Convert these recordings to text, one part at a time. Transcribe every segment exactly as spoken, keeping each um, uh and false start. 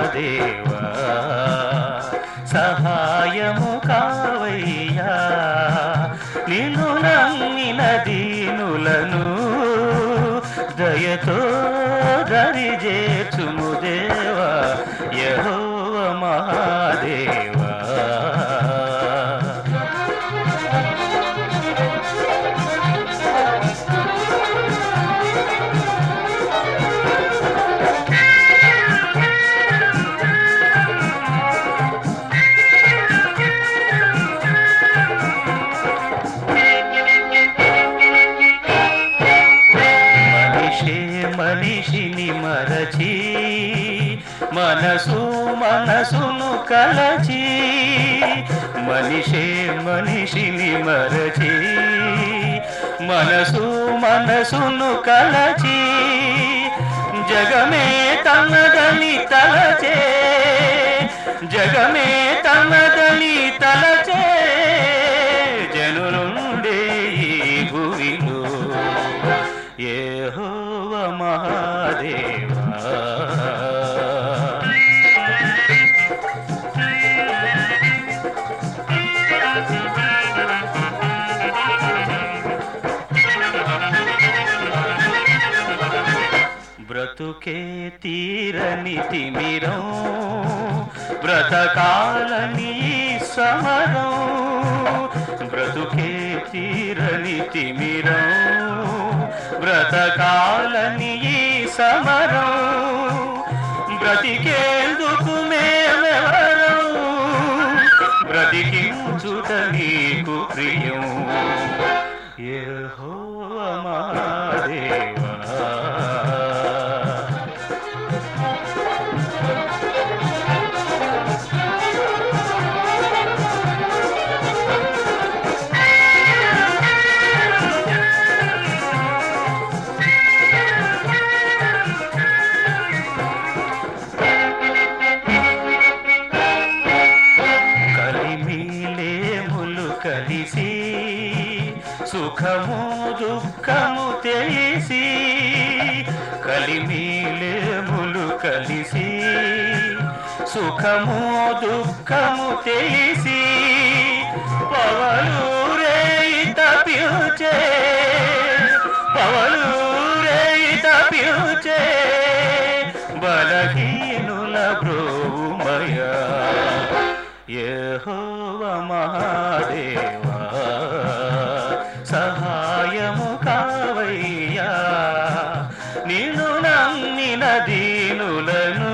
మహాదేవా సహాయము కావయ్యా నిన్ను నమ్మిన దీనులను దయతో దరి చేర్చుము దేవా యెహోవా మహాదేవా మనిషిని మరచి మనసు మనసును కలచి మనిషే మనిషిని మరచి మనసు మనసును కలచి జగమే తనదని తలచే జగమే తనదని తలచే జనులుండే ఈ భూమిలో యెహోవా మహాదేవా బ్రతుకే తీరని తిమిరం బ్రతకాలని సమరం బ్రతుకే తీరని తిమిరం బ్రతకాలని సమరం బ్రతికేందుకు మేమెవరం బ్రతికించుట నీకు ప్రియం యెహోవా మహాదేవా కలిసి సుఖము దుఃఖము తెలిసి కలిమిలేములు కలిసి సుఖము దుఃఖము తెలిసి పవలూరే తప్పించే పవలూరే తప్పించే బలహీనుల బ్రోమయా యెహోవా మహాదేవా సహాయము కావయ్యా నిన్ను నమ్మిన దీనులను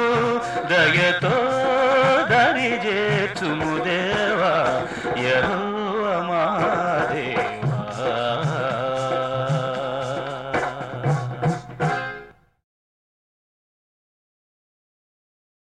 దయతో దరి చేర్చుము దేవా యెహోవా